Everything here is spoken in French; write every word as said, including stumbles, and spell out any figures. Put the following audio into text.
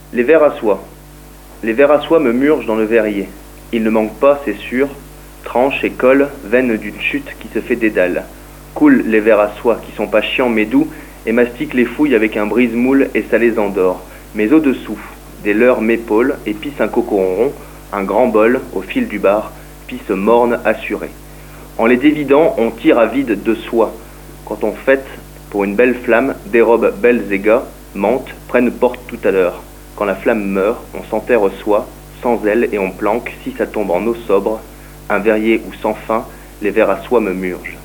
Les vers à soie. Les vers à soie me murgent dans le verrier. Il ne manque pas, c'est sûr, tranches et colle, veines d'une chute qui se fait dédale. Coulent les vers à soie qui sont pas chiants mais doux et mastiquent les fouilles avec un brise-moule et ça les endort. Mais au-dessous, des leurres m'épaulent et pissent un cocoron rond, un grand bol, au fil du bar, pisse morne assurée. En les dévidant, on tire à vide de soie. Quand on fête, pour une belle flamme, des robes belles et gars, mentent, prennent porte tout à l'heure. Quand la flamme meurt, on s'enterre soi, sans elle, et on planque, si ça tombe en eau sobre, un verrier où sans fin, les vers à soie me murgent.